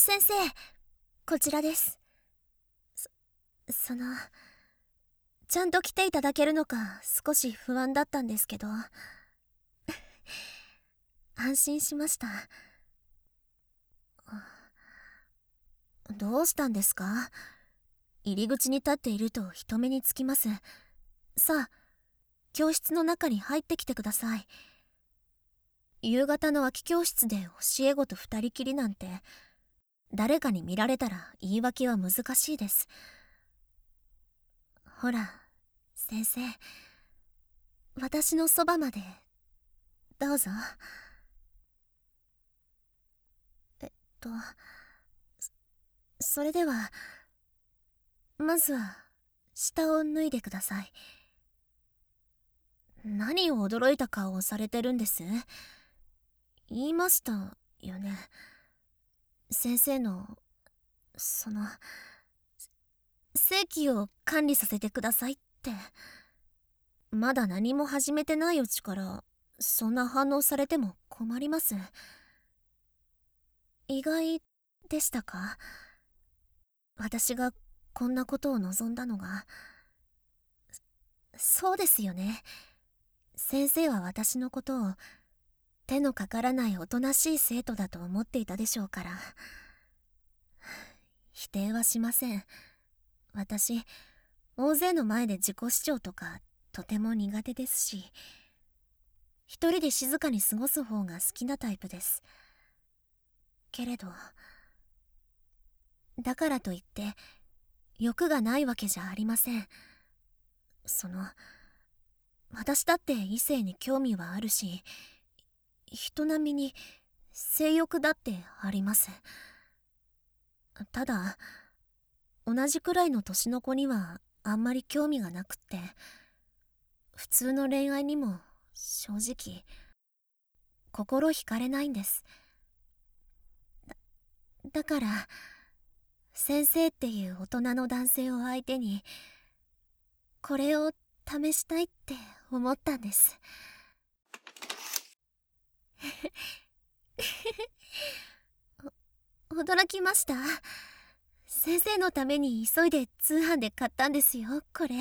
先生、こちらです。その、ちゃんと来ていただけるのか少し不安だったんですけど安心しました。どうしたんですか？入り口に立っていると人目につきます。さあ、教室の中に入ってきてください。夕方の空き教室で教え子と二人きりなんて、誰かに見られたら言い訳は難しいです。ほら、先生、私のそばまでどうぞ。えっとそれではまずは下を脱いでください。何を驚いた顔をされてるんです？言いましたよね。先生の性器を管理させてくださいって。まだ何も始めてないうちからそんな反応されても困ります。意外でしたか？私がこんなことを望んだのが。そうですよね。先生は私のことを手のかからないおとなしい生徒だと思っていたでしょうから。否定はしません。私、大勢の前で自己主張とかとても苦手ですし、一人で静かに過ごす方が好きなタイプです。けれど、だからといって欲がないわけじゃありません。私だって異性に興味はあるし、人並みに性欲だってあります。ただ、同じくらいの年の子にはあんまり興味がなくって、普通の恋愛にも正直心惹かれないんです。だから先生っていう大人の男性を相手にこれを試したいって思ったんです。驚きました。先生のために急いで通販で買ったんですよ、これ。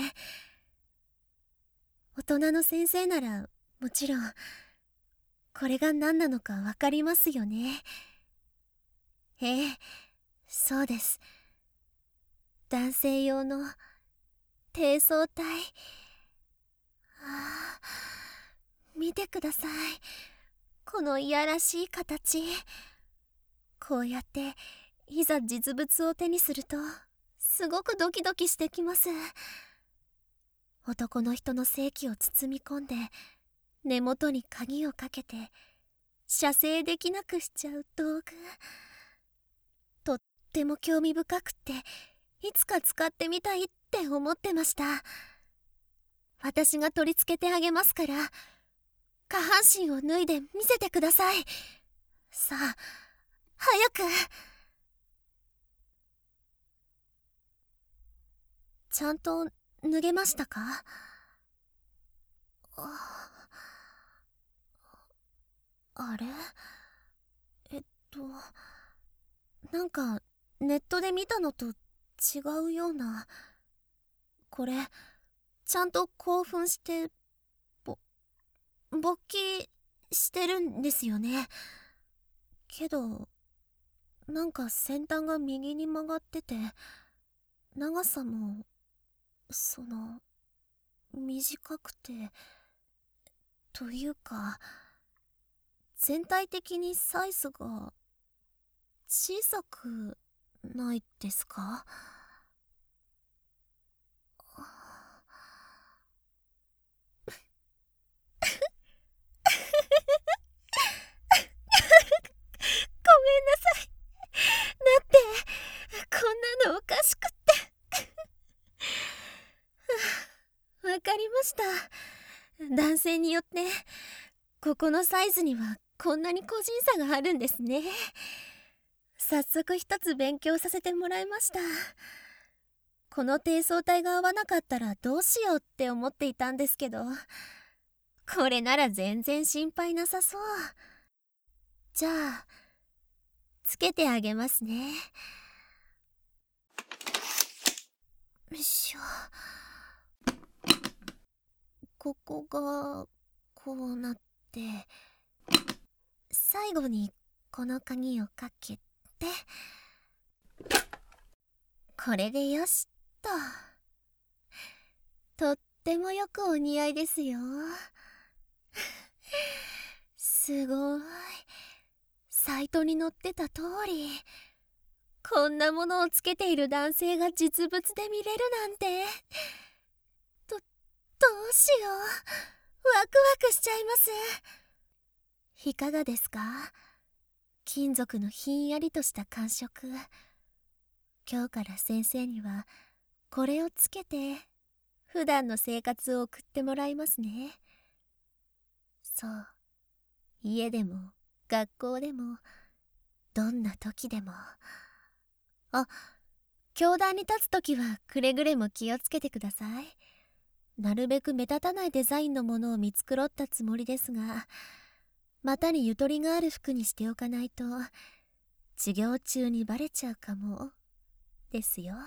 大人の先生ならもちろんこれが何なのかわかりますよね。ええ、そうです。男性用の低層体。ああ、見てください。このいやらしい形。こうやっていざ実物を手にするとすごくドキドキしてきます。男の人の性器を包み込んで根元に鍵をかけて射精できなくしちゃう道具。とっても興味深くっていつか使ってみたいって思ってました。私が取り付けてあげますから下半身を脱いで見せてください。さあ、早く。ちゃんと脱げましたか？あれ、えっとなんかネットで見たのと違うような。これちゃんと興奮してぼ勃起してるんですよね。けどなんか先端が右に曲がってて長さも短くて、というか全体的にサイズが小さくないですか？ごめんなさい。だってこんなのおかしくって。わかりました。男性によってここのサイズにはこんなに個人差があるんですね。早速一つ勉強させてもらいました。この低層体が合わなかったらどうしようって思っていたんですけど、これなら全然心配なさそう。じゃあつけてあげますね。よいしょ。ここがこうなって、最後にこの鍵をかけて、これでよしっと。とってもよくお似合いですよ。すごい。サイトに載ってた通り、こんなものをつけている男性が実物で見れるなんて。どうしよう。ワクワクしちゃいます。いかがですか？金属のひんやりとした感触。今日から先生にはこれをつけて普段の生活を送ってもらいますね。そう、家でも学校でもどんな時でも。あ、教壇に立つ時はくれぐれも気をつけてください。なるべく目立たないデザインのものを見繕ったつもりですが、股にゆとりがある服にしておかないと授業中にバレちゃうかもですよ。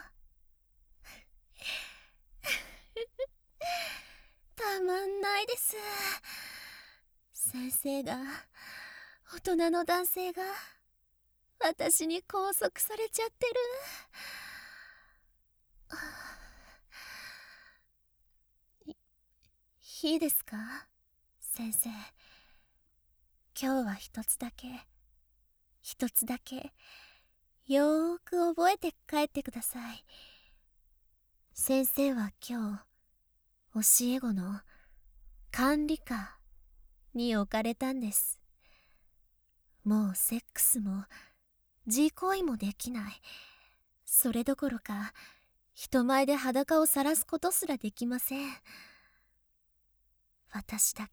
たまんないです。先生が、大人の男性が私に拘束されちゃってる。いいですか、先生。今日は一つだけよーく覚えて帰ってください。先生は今日教え子の管理下に置かれたんです。もうセックスも自慰もできない。それどころか人前で裸を晒すことすらできません。私だ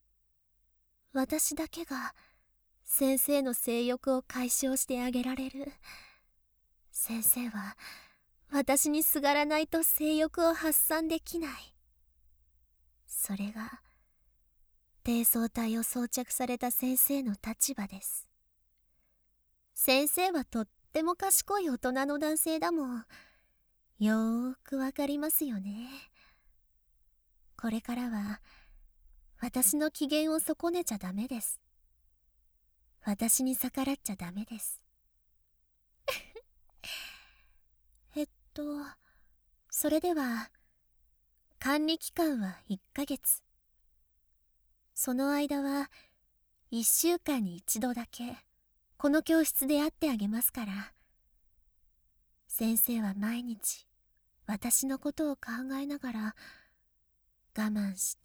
けが先生の性欲を解消してあげられる。先生は私にすがらないと性欲を発散できない。それが低層体を装着された先生の立場です。先生はとっても賢い大人の男性だもん。よーくわかりますよね。これからは私の機嫌を損ねちゃダメです。私に逆らっちゃダメです。それでは管理期間は1ヶ月。その間は1週間に1度だけこの教室で会ってあげますから。先生は毎日私のことを考えながら我慢して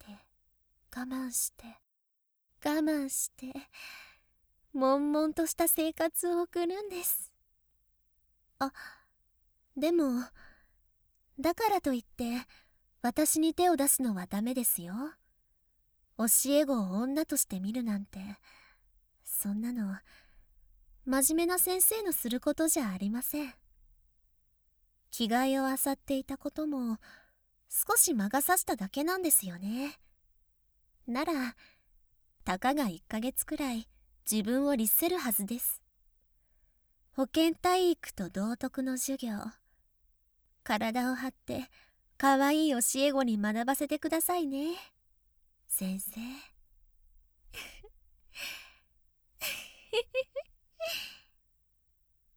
悶々とした生活を送るんです。あ、でもだからといって私に手を出すのはダメですよ。教え子を女として見るなんて、そんなの真面目な先生のすることじゃありません。着替えを漁っていたことも少し魔が差しただけなんですよね。ならたかが1ヶ月くらい自分を律せるはずです。保健体育と道徳の授業、体を張ってかわいい教え子に学ばせてくださいね、先生。